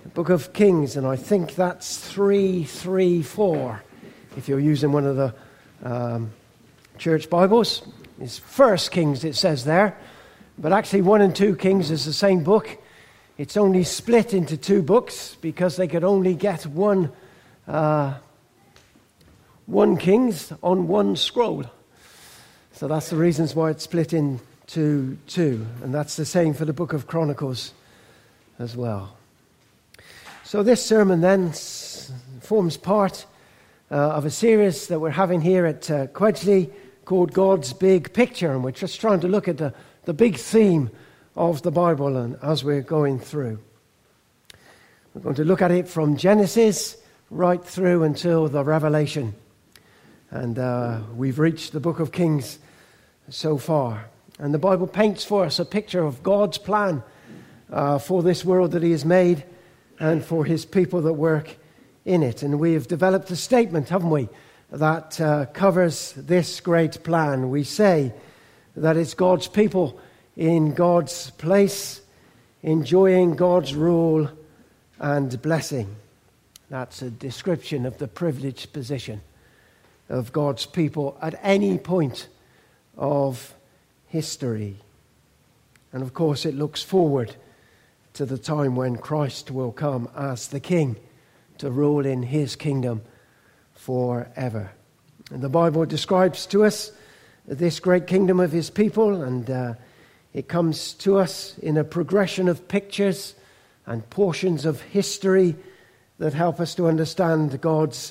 Book of Kings, and I think that's 3:3-4. If you're using one of the church Bibles, it's First Kings. It says there, but actually 1 and 2 Kings is the same book. It's only split into two books because they could only get one Kings on one scroll. So that's the reasons why it's split into two, and that's the same for the Book of Chronicles as well. So this sermon then forms part of a series that we're having here at Quedgley called God's Big Picture, and we're just trying to look at the big theme of the Bible and as we're going through. We're going to look at it from Genesis right through until the Revelation. And we've reached the Book of Kings so far. And the Bible paints for us a picture of God's plan for this world that He has made and for His people that work in it. And we have developed a statement, haven't we, that covers this great plan. We say that it's God's people in God's place, enjoying God's rule and blessing. That's a description of the privileged position of God's people at any point of history. And of course it looks forward to the time when Christ will come as the King to rule in His kingdom forever. And the Bible describes to us this great kingdom of His people, and it comes to us in a progression of pictures and portions of history that help us to understand God's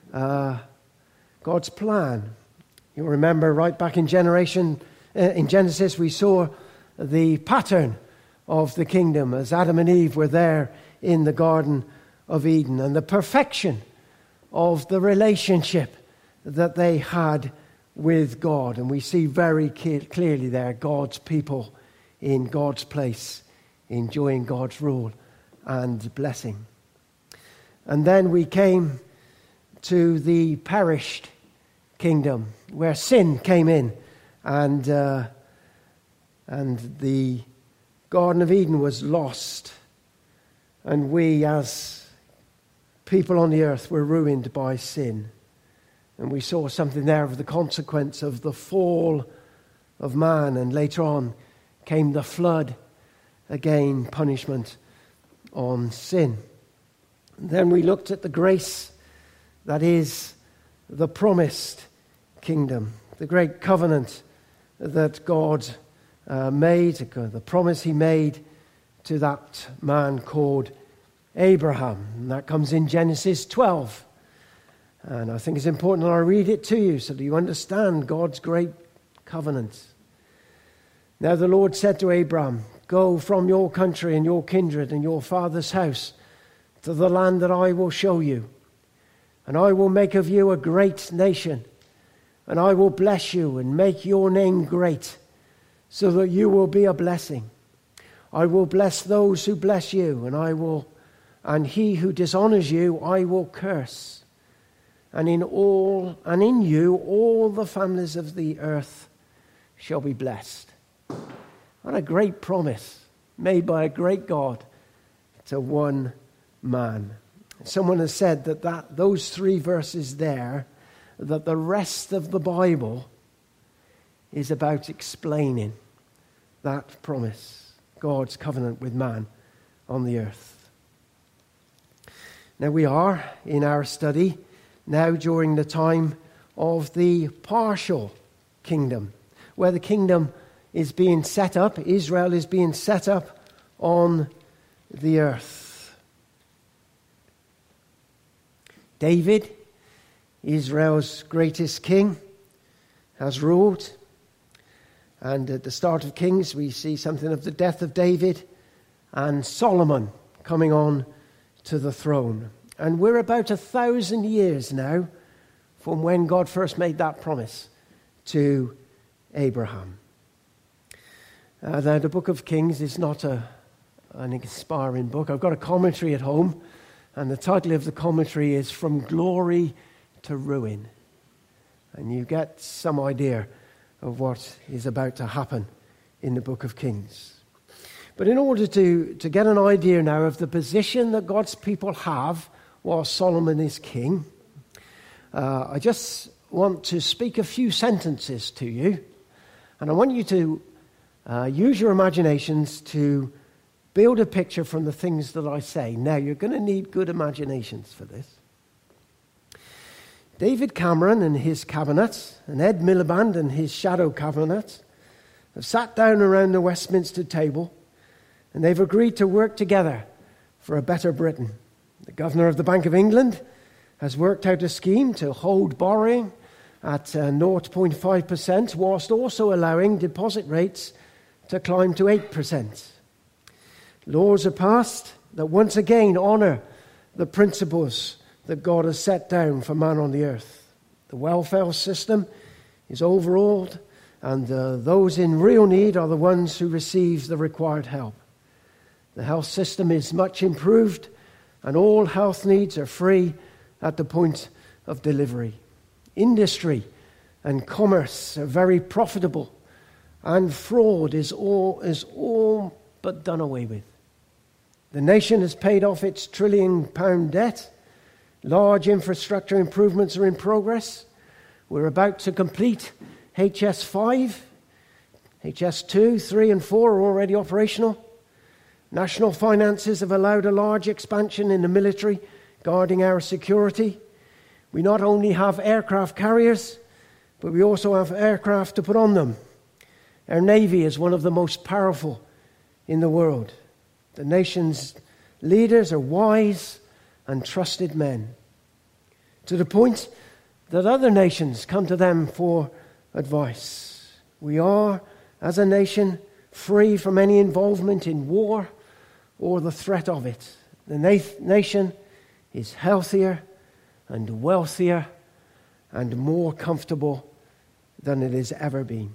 plan. You'll remember right back in Genesis we saw the pattern of the kingdom as Adam and Eve were there in the Garden of Eden, and the perfection of the relationship that they had with God. And we see very clearly there God's people in God's place, enjoying God's rule and blessing. And then we came to the perished kingdom, where sin came in, and the Garden of Eden was lost, and we as people on the earth were ruined by sin. And we saw something there of the consequence of the fall of man, and later on came the flood, again punishment on sin. And then we looked at the grace that is the promised kingdom, the great covenant that God made, the promise He made to that man called Abraham. And that comes in Genesis 12. And I think it's important that I read it to you so that you understand God's great covenant. Now the Lord said to Abraham, "Go from your country and your kindred and your father's house to the land that I will show you. And I will make of you a great nation. And I will bless you and make your name great, so that you will be a blessing. I will bless those who bless you, and he who dishonors you I will curse. And in you all the families of the earth shall be blessed." What a great promise made by a great God to one man. Someone has said that those three verses there, that the rest of the Bible is about explaining that promise, God's covenant with man on the earth. Now we are in our study now during the time of the partial kingdom, where the kingdom is being set up, Israel is being set up on the earth. David, Israel's greatest king, has ruled. And at the start of Kings, we see something of the death of David and Solomon coming on to the throne. And we're about 1,000 years now from when God first made that promise to Abraham. Now, the book of Kings is not an inspiring book. I've got a commentary at home, and the title of the commentary is From Glory to Ruin. And you get some idea of what is about to happen in the book of Kings. But in order to get an idea now of the position that God's people have while Solomon is king, I just want to speak a few sentences to you. And I want you to use your imaginations to build a picture from the things that I say. Now, you're going to need good imaginations for this. David Cameron and his cabinet, and Ed Miliband and his shadow cabinet, have sat down around the Westminster table, and they've agreed to work together for a better Britain. The Governor of the Bank of England has worked out a scheme to hold borrowing at 0.5%, whilst also allowing deposit rates to climb to 8%. Laws are passed that once again honour the principles that God has set down for man on the earth. The welfare system is overhauled, and those in real need are the ones who receive the required help. The health system is much improved, and all health needs are free at the point of delivery. Industry and commerce are very profitable, and fraud is all but done away with. The nation has paid off its £1 trillion debt. Large infrastructure improvements are in progress. We're about to complete HS5. HS2, 3 and 4 are already operational. National finances have allowed a large expansion in the military, guarding our security. We not only have aircraft carriers, but we also have aircraft to put on them. Our Navy is one of the most powerful in the world. The nation's leaders are wise and trusted men, to the point that other nations come to them for advice. We are, as a nation, free from any involvement in war or the threat of it. The nation is healthier and wealthier and more comfortable than it has ever been.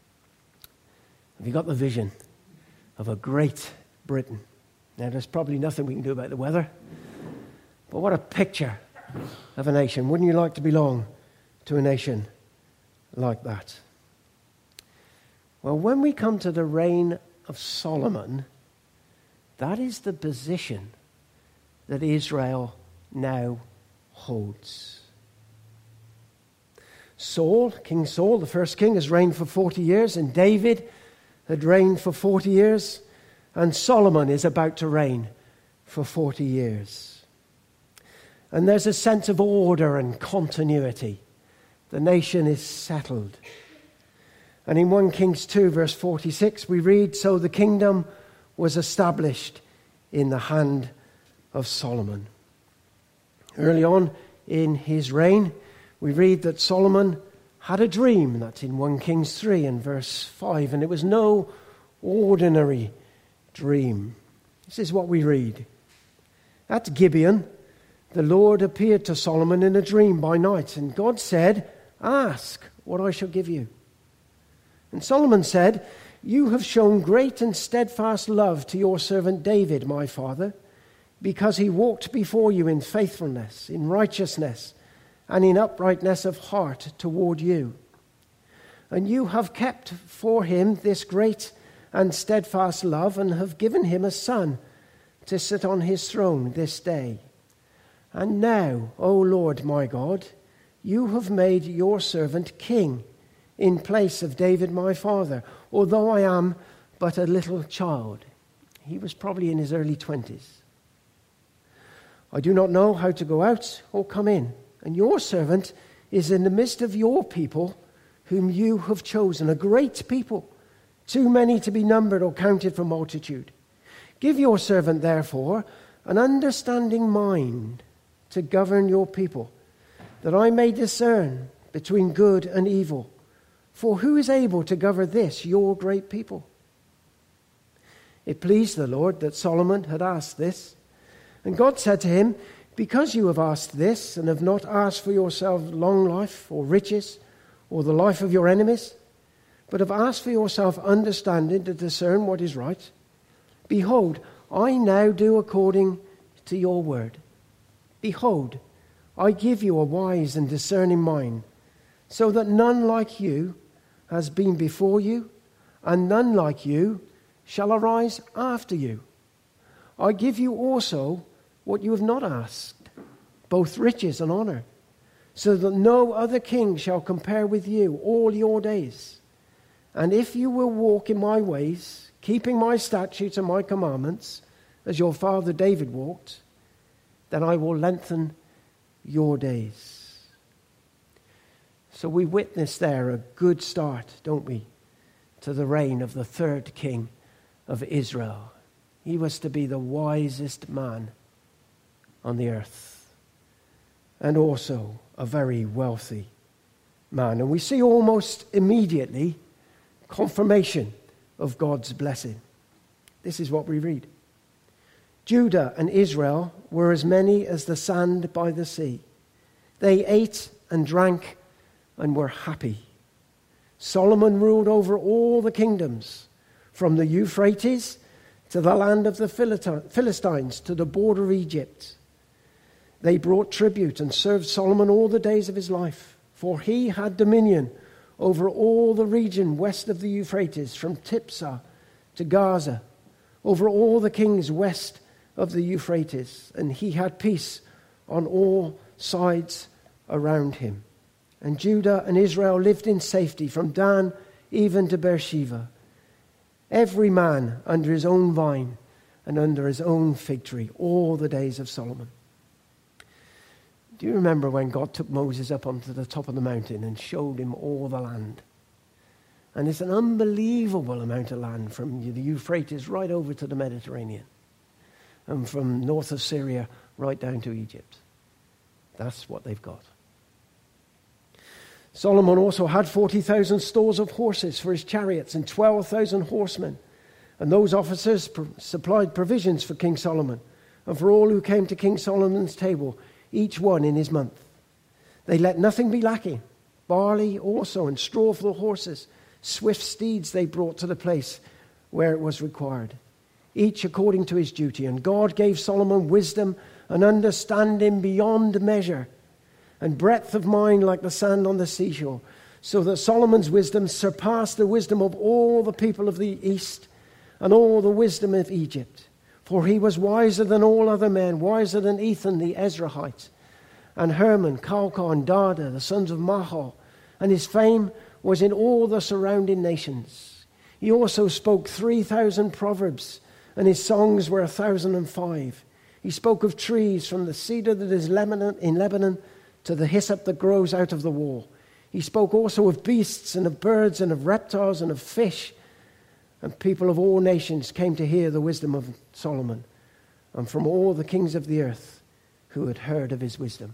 Have you got the vision of a great Britain? Now, there's probably nothing we can do about the weather, but what a picture of a nation. Wouldn't you like to belong to a nation like that? Well, when we come to the reign of Solomon, that is the position that Israel now holds. King Saul, the first king, has reigned for 40 years, and David had reigned for 40 years, and Solomon is about to reign for 40 years. And there's a sense of order and continuity. The nation is settled. And in 1 Kings 2, verse 46, we read, "So the kingdom was established in the hand of Solomon." Early on in his reign, we read that Solomon had a dream. That's in 1 Kings 3 and verse 5. And it was no ordinary dream. This is what we read. At Gibeon, the Lord appeared to Solomon in a dream by night, and God said, "Ask what I shall give you." And Solomon said, "You have shown great and steadfast love to your servant David, my father, because he walked before you in faithfulness, in righteousness, and in uprightness of heart toward you. And you have kept for him this great and steadfast love, and have given him a son to sit on his throne this day. And now, O Lord my God, you have made your servant king in place of David my father, although I am but a little child." He was probably in his early 20s. "I do not know how to go out or come in, and your servant is in the midst of your people, whom you have chosen, a great people, too many to be numbered or counted for multitude. Give your servant, therefore, an understanding mind to govern your people, that I may discern between good and evil. For who is able to govern this, your great people?" It pleased the Lord that Solomon had asked this. And God said to him, "Because you have asked this, and have not asked for yourself long life, or riches, or the life of your enemies, but have asked for yourself understanding to discern what is right, behold, I now do according to your word. Behold, I give you a wise and discerning mind, so that none like you has been before you, and none like you shall arise after you. I give you also what you have not asked, both riches and honor, so that no other king shall compare with you all your days. And if you will walk in my ways, keeping my statutes and my commandments, as your father David walked, then I will lengthen your days. So we witness there a good start, don't we, to the reign of the third king of Israel. He was to be the wisest man on the earth, and also a very wealthy man. And we see almost immediately confirmation of God's blessing. This is what we read. Judah and Israel were as many as the sand by the sea. They ate and drank and were happy. Solomon ruled over all the kingdoms, from the Euphrates to the land of the Philistines to the border of Egypt. They brought tribute and served Solomon all the days of his life, for he had dominion over all the region west of the Euphrates, from Tiphsah to Gaza, over all the kings west of the Euphrates, and he had peace on all sides around him. And Judah and Israel lived in safety from Dan even to Beersheba, every man under his own vine and under his own fig tree, all the days of Solomon. Do you remember when God took Moses up onto the top of the mountain and showed him all the land? And it's an unbelievable amount of land, from the Euphrates right over to the Mediterranean, and from north of Syria right down to Egypt. That's what they've got. Solomon also had 40,000 stalls of horses for his chariots and 12,000 horsemen. And those officers supplied provisions for King Solomon and for all who came to King Solomon's table, each one in his month. They let nothing be lacking. Barley also and straw for the horses. Swift steeds they brought to the place where it was required, each according to his duty. And God gave Solomon wisdom and understanding beyond measure, and breadth of mind like the sand on the seashore, so that Solomon's wisdom surpassed the wisdom of all the people of the east and all the wisdom of Egypt. For he was wiser than all other men, wiser than Ethan the Ezrahite, and Herman, Calcah, and Dada, the sons of Mahol, and his fame was in all the surrounding nations. He also spoke 3,000 proverbs, and his songs were 1,005. He spoke of trees, from the cedar that is in Lebanon to the hyssop that grows out of the wall. He spoke also of beasts and of birds and of reptiles and of fish. And people of all nations came to hear the wisdom of Solomon, and from all the kings of the earth who had heard of his wisdom.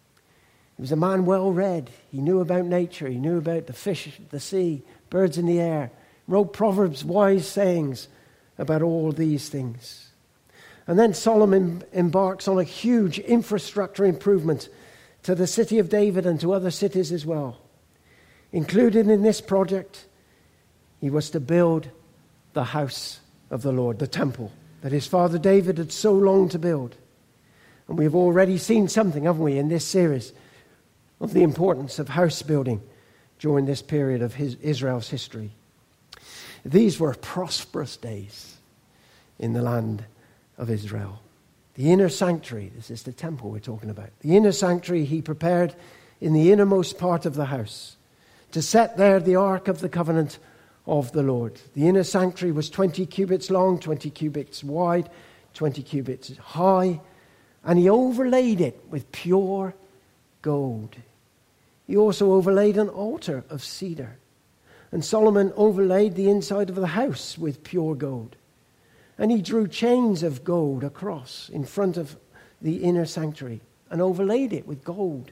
He was a man well read. He knew about nature. He knew about the fish, the sea, birds in the air. Wrote proverbs, wise sayings about all these things. And then Solomon embarks on a huge infrastructure improvement to the city of David and to other cities as well. Included in this project, he was to build the house of the Lord, the temple that his father David had so longed to build. And we've already seen something, haven't we, in this series of the importance of house building during this period of Israel's history. These were prosperous days in the land of Israel. The inner sanctuary, this is the temple we're talking about. The inner sanctuary he prepared in the innermost part of the house to set there the ark of the covenant of the Lord. The inner sanctuary was 20 cubits long, 20 cubits wide, 20 cubits high, and he overlaid it with pure gold. He also overlaid an altar of cedar. And Solomon overlaid the inside of the house with pure gold. And he drew chains of gold across in front of the inner sanctuary and overlaid it with gold.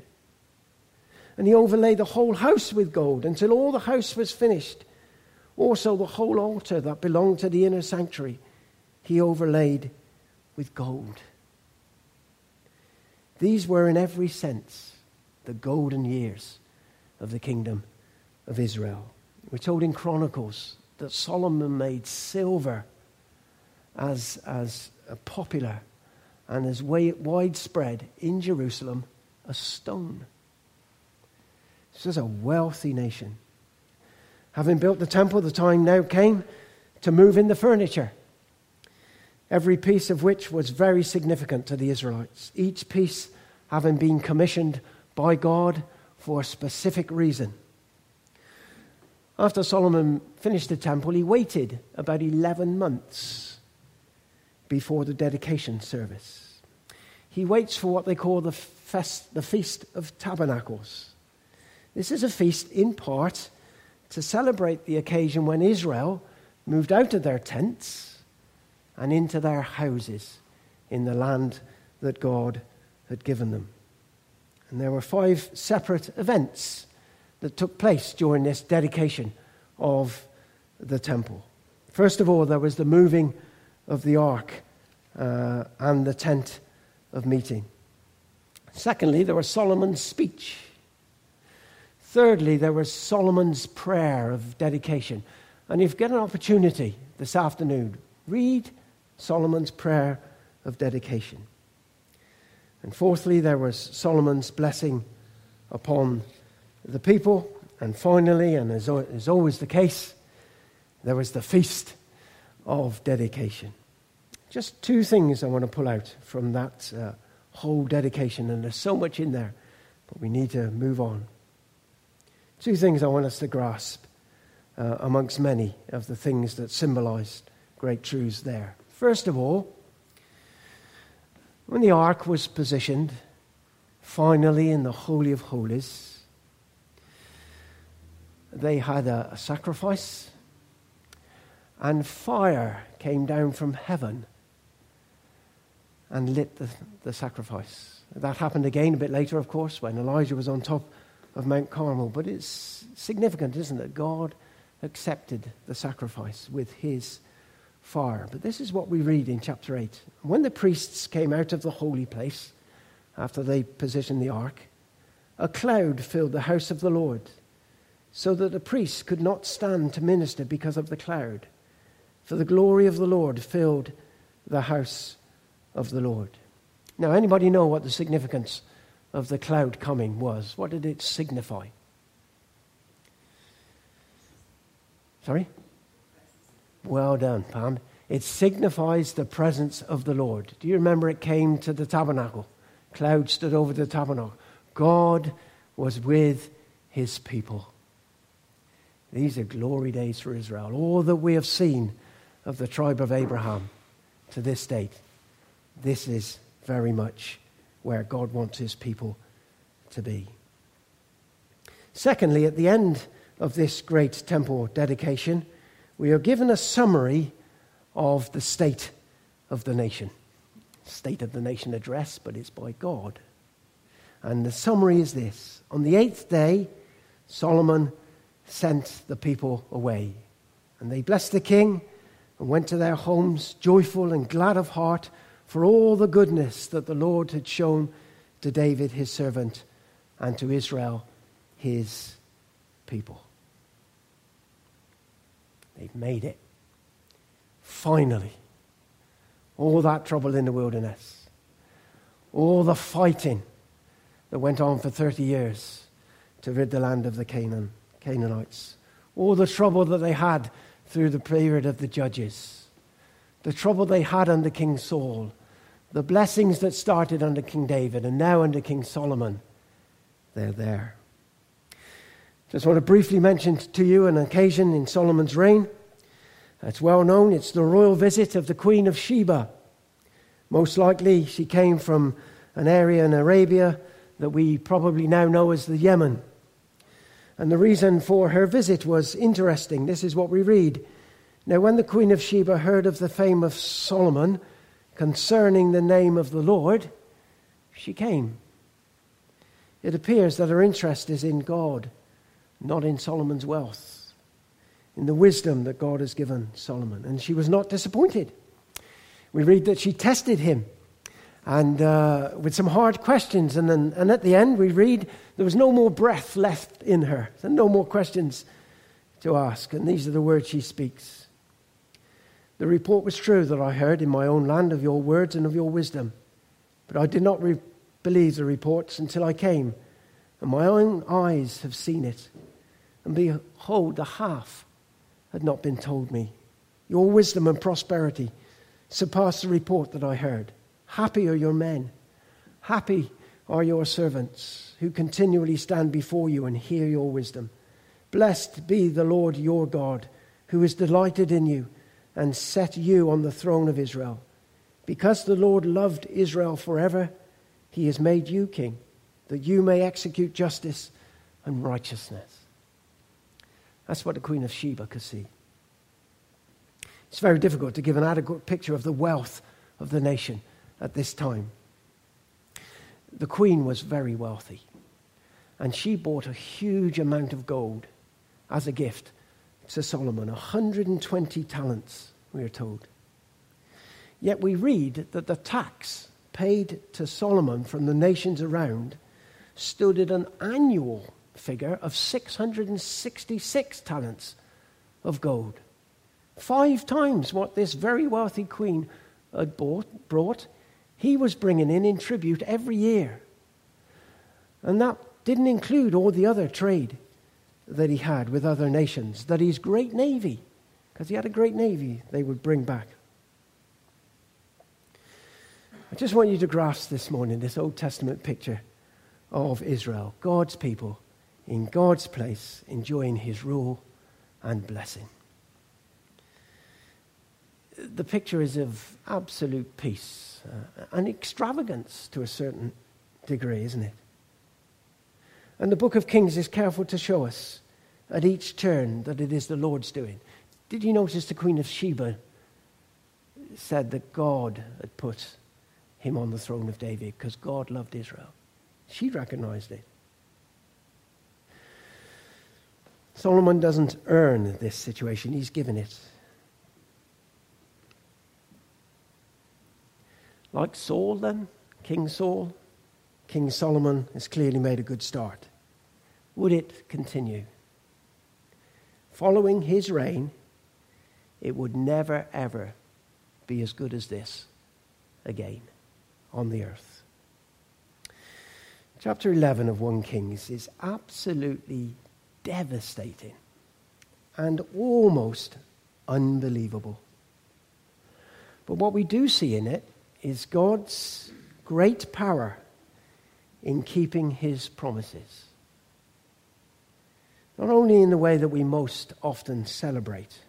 And he overlaid the whole house with gold until all the house was finished. Also the whole altar that belonged to the inner sanctuary, he overlaid with gold. These were in every sense the golden years of the kingdom of Israel. We're told in Chronicles that Solomon made silver as popular and as widespread in Jerusalem as stone. This was a wealthy nation. Having built the temple, the time now came to move in the furniture, every piece of which was very significant to the Israelites, each piece having been commissioned by God for a specific reason. After Solomon finished the temple, he waited about 11 months before the dedication service. He waits for what they call the Feast of Tabernacles. This is a feast in part to celebrate the occasion when Israel moved out of their tents and into their houses in the land that God had given them. And there were 5 separate events that took place during this dedication of the temple. First of all, there was the moving of the ark and the tent of meeting. Secondly, there was Solomon's speech. Thirdly, there was Solomon's prayer of dedication. And if you get an opportunity this afternoon, read Solomon's prayer of dedication. And fourthly, there was Solomon's blessing upon the people. And finally, and as is always the case, there was the feast of dedication. Just 2 things I want to pull out from that whole dedication, and there's so much in there, but we need to move on. 2 things I want us to grasp amongst many of the things that symbolized great truths there. First of all, when the ark was positioned finally in the Holy of Holies, they had a sacrifice, and fire came down from heaven and lit the sacrifice. That happened again a bit later, of course, when Elijah was on top of Mount Carmel. But it's significant, isn't it? God accepted the sacrifice with his fire. But this is what we read in chapter 8. When the priests came out of the holy place, after they positioned the ark, a cloud filled the house of the Lord, so that the priests could not stand to minister because of the cloud. For the glory of the Lord filled the house of the Lord. Now, anybody know what the significance of the cloud coming was? What did it signify? Sorry? Well done, Pam. It signifies the presence of the Lord. Do you remember it came to the tabernacle? Cloud stood over the tabernacle. God was with his people. These are glory days for Israel. All that we have seen of the tribe of Abraham to this date, this is very much where God wants his people to be. Secondly, at the end of this great temple dedication, we are given a summary of the state of the nation. State of the nation address, but it's by God. And the summary is this. On the 8th day, Solomon sent the people away. And they blessed the king and went to their homes, joyful and glad of heart for all the goodness that the Lord had shown to David his servant and to Israel his people. They've made it. Finally. All that trouble in the wilderness. All the fighting that went on for 30 years to rid the land of the Canaanites. All the trouble that they had through the period of the judges. The trouble they had under King Saul. The blessings that started under King David and now under King Solomon. They're there. Just want to briefly mention to you an occasion in Solomon's reign. It's well known. It's the royal visit of the Queen of Sheba. Most likely she came from an area in Arabia that we probably now know as the Yemen. And the reason for her visit was interesting. This is what we read. Now, when the Queen of Sheba heard of the fame of Solomon concerning the name of the Lord, she came. It appears that her interest is in God, not in Solomon's wealth, in the wisdom that God has given Solomon. And she was not disappointed. We read that she tested him and with some hard questions. And at the end we read there was no more breath left in her. So no more questions to ask. And these are the words she speaks. The report was true that I heard in my own land of your words and of your wisdom. But I did not believe the reports until I came. And my own eyes have seen it. And behold, the half had not been told me. Your wisdom and prosperity surpass the report that I heard. Happy are your men. Happy are your servants who continually stand before you and hear your wisdom. Blessed be the Lord your God, who is delighted in you and set you on the throne of Israel. Because the Lord loved Israel forever, he has made you king, that you may execute justice and righteousness. That's what the Queen of Sheba could see. It's very difficult to give an adequate picture of the wealth of the nation at this time. The queen was very wealthy, and she bought a huge amount of gold as a gift to Solomon, 120 talents, we are told. Yet we read that the tax paid to Solomon from the nations around stood at an annual figure of 666 talents of gold. 5 times what this very wealthy queen had brought, he was bringing in tribute every year. And that didn't include all the other trade that he had with other nations, that his great navy, because he had a great navy, they would bring back. I just want you to grasp this morning this Old Testament picture of Israel, God's people in God's place, enjoying his rule and blessing. The picture is of absolute peace and extravagance to a certain degree, isn't it? And the book of Kings is careful to show us at each turn that it is the Lord's doing. Did you notice the Queen of Sheba said that God had put him on the throne of David because God loved Israel? She recognized it. Solomon doesn't earn this situation. He's given it. Like Saul then, King Saul, King Solomon has clearly made a good start. Would it continue? Following his reign, it would never, ever be as good as this again on the earth. Chapter 11 of 1 Kings is absolutely devastating and almost unbelievable. But what we do see in it is God's great power in keeping his promises. Not only in the way that we most often celebrate,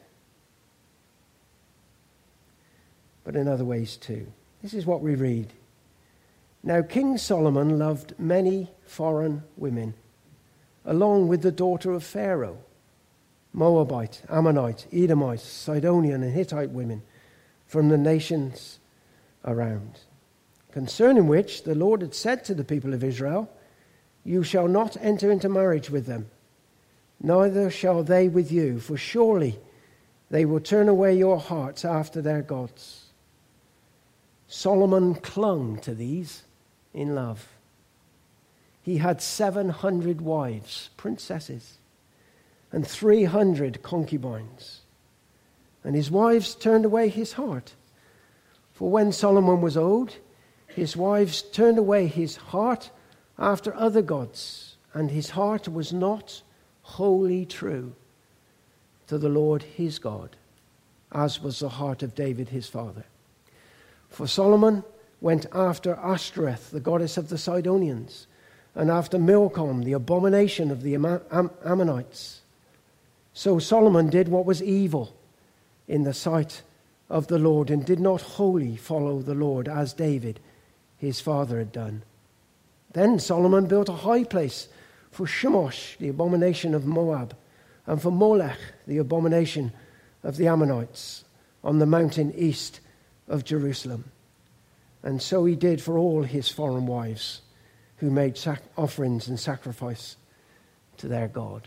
but in other ways too. This is what we read. Now King Solomon loved many foreign women, along with the daughter of Pharaoh, Moabite, Ammonite, Edomite, Sidonian, and Hittite women from the nations around, concerning which the Lord had said to the people of Israel, "You shall not enter into marriage with them, neither shall they with you, for surely they will turn away your hearts after their gods." Solomon clung to these in love. He had 700 wives, princesses, and 300 concubines. And his wives turned away his heart. For when Solomon was old, his wives turned away his heart after other gods, and his heart was not wholly true to the Lord his God, as was the heart of David his father. For Solomon went after Ashtoreth, the goddess of the Sidonians, and after Milcom, the abomination of the Ammonites. So Solomon did what was evil in the sight of the Lord, and did not wholly follow the Lord as David his father had done. Then Solomon built a high place for Chemosh, the abomination of Moab, and for Molech, the abomination of the Ammonites, on the mountain east of Jerusalem. And so he did for all his foreign wives, who made offerings and sacrifice to their God.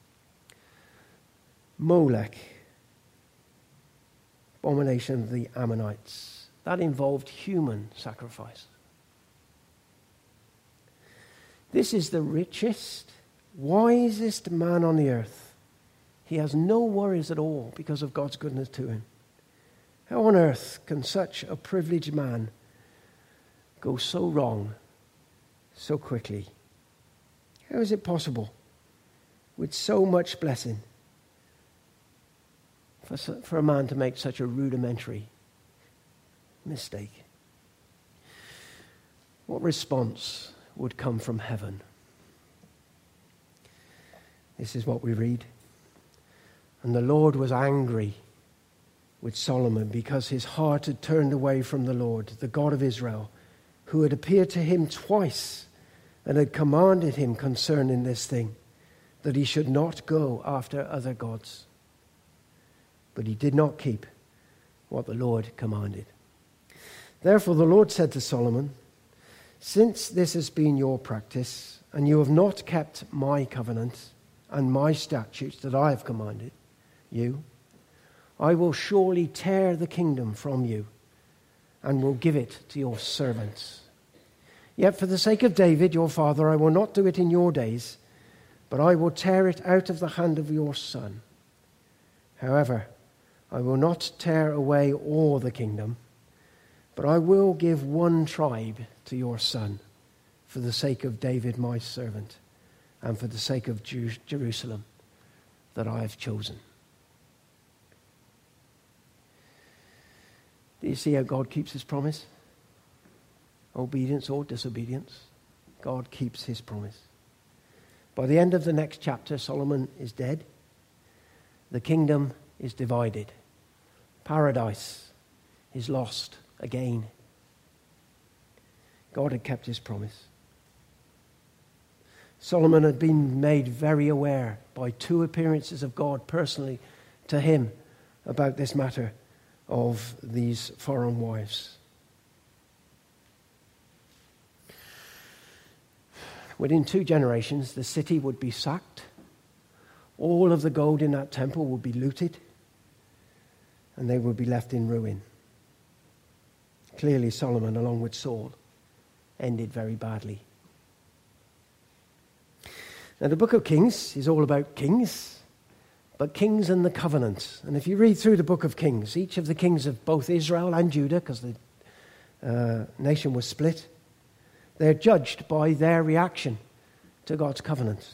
Molech, abomination of the Ammonites, that involved human sacrifice. This is the richest, wisest man on the earth. He has no worries at all because of God's goodness to him. How on earth can such a privileged man go so wrong so quickly? How is it possible, with so much blessing, for a man to make such a rudimentary mistake? What response would come from heaven? This is what we read. And the Lord was angry with Solomon because his heart had turned away from the Lord, the God of Israel, who had appeared to him twice and had commanded him concerning this thing, that he should not go after other gods. But he did not keep what the Lord commanded. Therefore the Lord said to Solomon, since this has been your practice, and you have not kept my covenant and my statutes that I have commanded you, I will surely tear the kingdom from you and will give it to your servants. Yet for the sake of David, your father, I will not do it in your days, but I will tear it out of the hand of your son. However, I will not tear away all the kingdom, but I will give one tribe to your son for the sake of David my servant and for the sake of Jerusalem that I have chosen. Do you see how God keeps his promise? Obedience or disobedience, God keeps his promise. By the end of the next chapter, Solomon is dead. The kingdom is divided. Paradise is lost again. God had kept his promise. Solomon had been made very aware by 2 appearances of God personally to him about this matter of these foreign wives. Within 2 generations, the city would be sacked. All of the gold in that temple would be looted, and they would be left in ruin. Clearly, Solomon, along with Saul, ended very badly. Now, the book of Kings is all about kings, but kings and the covenant. And if you read through the book of Kings, each of the kings of both Israel and Judah, because the nation was split, they're judged by their reaction to God's covenant.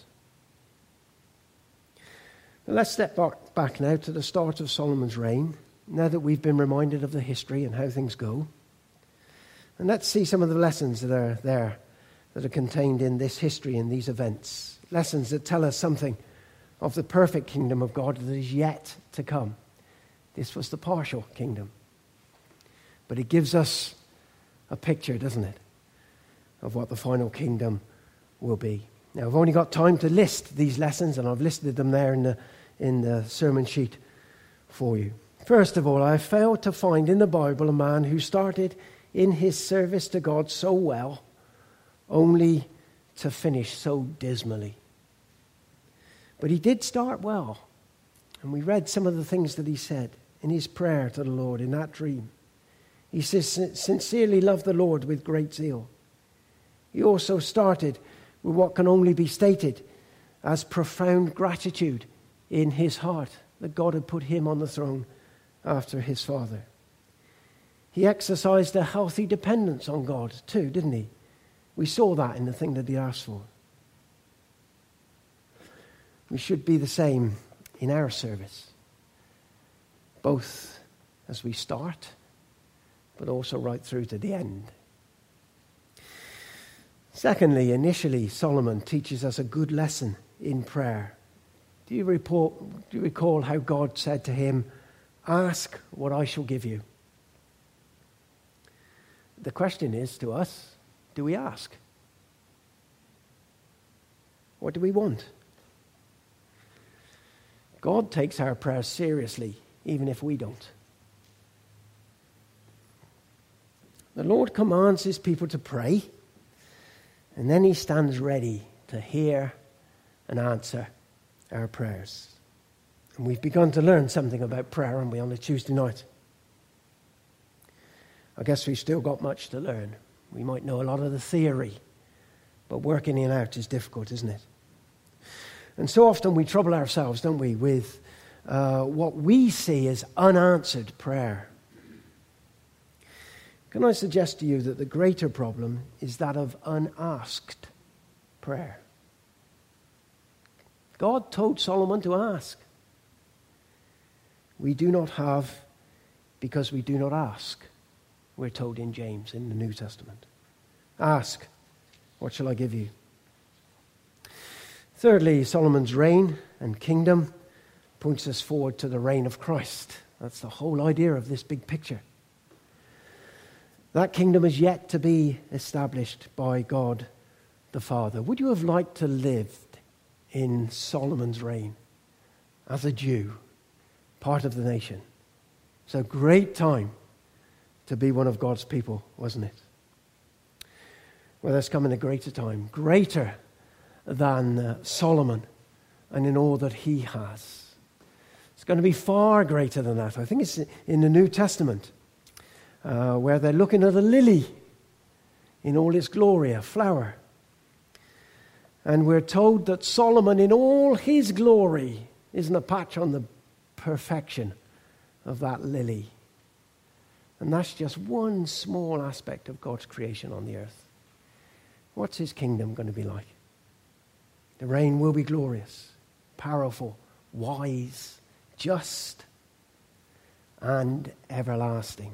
Now let's step back now to the start of Solomon's reign, now that we've been reminded of the history and how things go. And let's see some of the lessons that are there, that are contained in this history and these events. Lessons that tell us something of the perfect kingdom of God that is yet to come. This was the partial kingdom. But it gives us a picture, doesn't it, of what the final kingdom will be. Now, I've only got time to list these lessons, and I've listed them there in the sermon sheet for you. First of all, I have failed to find in the Bible a man who started in his service to God so well, only to finish so dismally. But he did start well, and we read some of the things that he said in his prayer to the Lord in that dream. He says, sincerely love the Lord with great zeal. He also started with what can only be stated as profound gratitude in his heart that God had put him on the throne after his father. He exercised a healthy dependence on God too, didn't he? We saw that in the thing that he asked for. We should be the same in our service, both as we start, but also right through to the end. Secondly, initially, Solomon teaches us a good lesson in prayer. Do you recall how God said to him, ask what I shall give you? The question is to us, do we ask? What do we want? God takes our prayers seriously, even if we don't. The Lord commands his people to pray, and then he stands ready to hear and answer our prayers. And we've begun to learn something about prayer, haven't we, on a Tuesday night? I guess we've still got much to learn. We might know a lot of the theory, but working it out is difficult, isn't it? And so often we trouble ourselves, don't we, with what we see as unanswered prayer. Can I suggest to you that the greater problem is that of unasked prayer? God told Solomon to ask. We do not have because we do not ask, we're told in James in the New Testament. Ask, what shall I give you? Thirdly, Solomon's reign and kingdom points us forward to the reign of Christ. That's the whole idea of this big picture. That kingdom is yet to be established by God the Father. Would you have liked to live in Solomon's reign as a Jew, part of the nation? It's a great time to be one of God's people, wasn't it? Well, there's coming a greater time, greater than Solomon and in all that he has. It's going to be far greater than that. I think it's in the New Testament, where they're looking at a lily in all its glory, a flower. And we're told that Solomon in all his glory isn't a patch on the perfection of that lily. And that's just one small aspect of God's creation on the earth. What's his kingdom going to be like? The reign will be glorious, powerful, wise, just, and everlasting.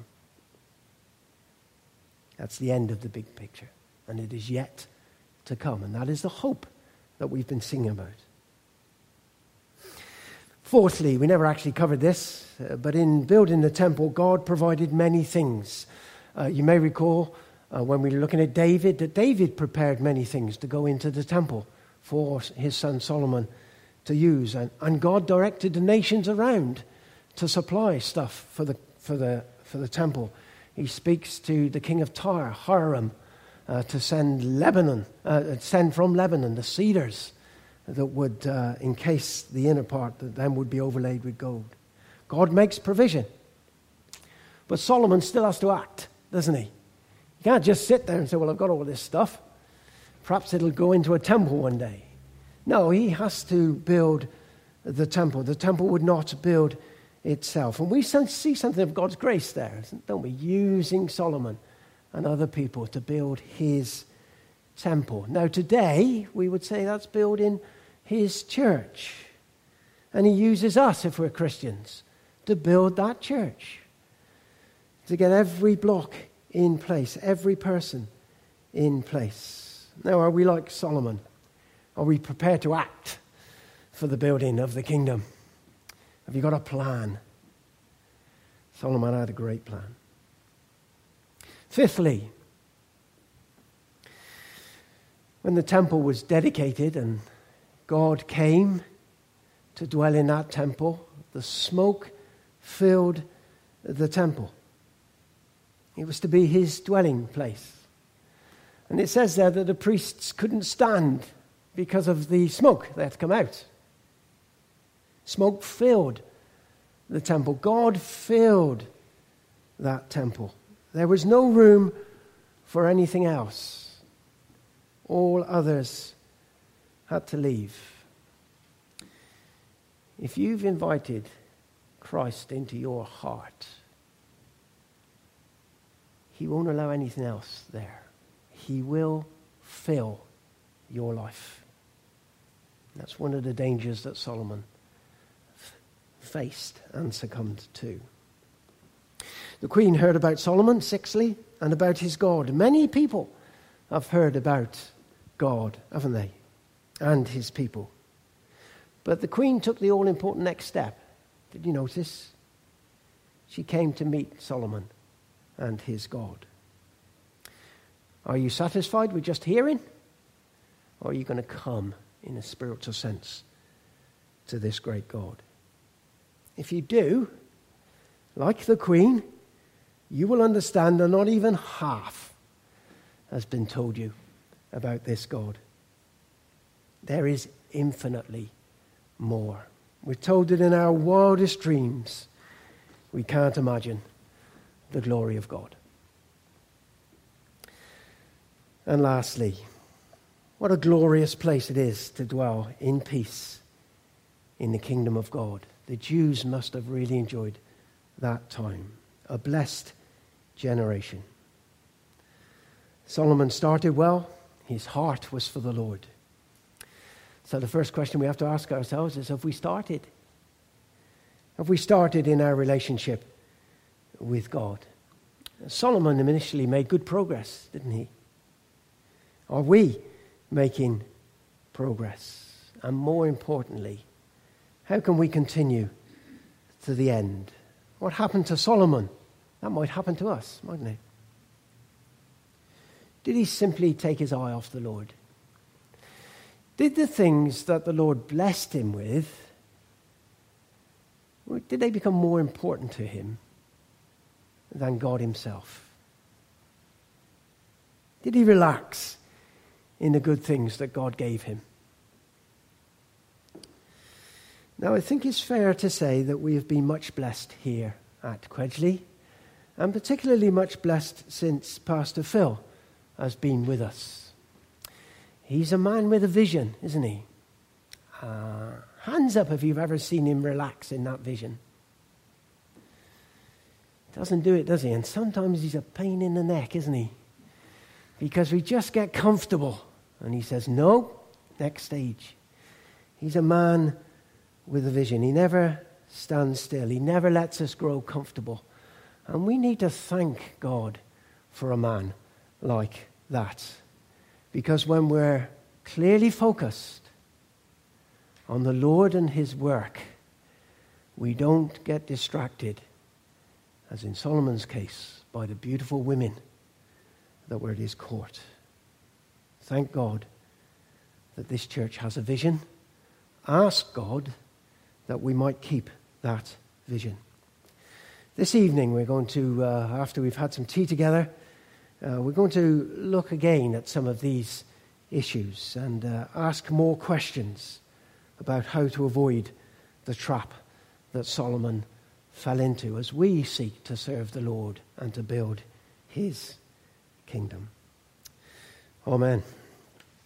That's the end of the big picture. And it is yet to come. And that is the hope that we've been singing about. Fourthly, we never actually covered this, but in building the temple, God provided many things. You may recall when we were looking at David, that David prepared many things to go into the temple for his son Solomon to use. And God directed the nations around to supply stuff for the temple. He speaks to the king of Tyre, Hiram, to send from Lebanon the cedars that would encase the inner part, that then would be overlaid with gold. God makes provision. But Solomon still has to act, doesn't he? You can't just sit there and say, well, I've got all this stuff. Perhaps it'll go into a temple one day. No, he has to build the temple. The temple would not build itself. And we see something of God's grace there, don't we? Using Solomon and other people to build his temple. Now today, we would say that's building his church. And he uses us, if we're Christians, to build that church. To get every block in place, every person in place. Now, are we like Solomon? Are we prepared to act for the building of the kingdom? Have you got a plan? Solomon had a great plan. Fifthly, when the temple was dedicated and God came to dwell in that temple, the smoke filled the temple. It was to be his dwelling place. And it says there that the priests couldn't stand because of the smoke that had come out. Smoke filled the temple. God filled that temple. There was no room for anything else. All others had to leave. If you've invited Christ into your heart, he won't allow anything else there. He will fill your life. That's one of the dangers that Solomon faced and succumbed to. The Queen heard about Solomon, sixthly, and about his God. Many people have heard about God, haven't they? And his people. But the Queen took the all-important next step. Did you notice? She came to meet Solomon and his God. Are you satisfied with just hearing? Or are you going to come in a spiritual sense to this great God? If you do, like the Queen, you will understand that not even half has been told you about this God. There is infinitely more. We're told that in our wildest dreams, we can't imagine the glory of God. And lastly, what a glorious place it is to dwell in peace in the kingdom of God. The Jews must have really enjoyed that time. A blessed generation. Solomon started well. His heart was for the Lord. So the first question we have to ask ourselves is, have we started? Have we started in our relationship with God? Solomon initially made good progress, didn't he? Are we making progress? And more importantly, how can we continue to the end? What happened to Solomon? That might happen to us, mightn't it? Did he simply take his eye off the Lord? Did the things that the Lord blessed him with, did they become more important to him than God himself? Did he relax in the good things that God gave him? Now, I think it's fair to say that we have been much blessed here at Quedgley, and particularly much blessed since Pastor Phil has been with us. He's a man with a vision, isn't he? Hands up if you've ever seen him relax in that vision. Doesn't do it, does he? And sometimes he's a pain in the neck, isn't he? Because we just get comfortable. And he says, no, next stage. He's a man with a vision. He never stands still. He never lets us grow comfortable. And we need to thank God for a man like that. Because when we're clearly focused on the Lord and his work, we don't get distracted, as in Solomon's case, by the beautiful women that were at his court. Thank God that this church has a vision. Ask God that we might keep that vision. This evening we're going to, after we've had some tea together, we're going to look again at some of these issues and ask more questions about how to avoid the trap that Solomon fell into as we seek to serve the Lord and to build his kingdom. Amen.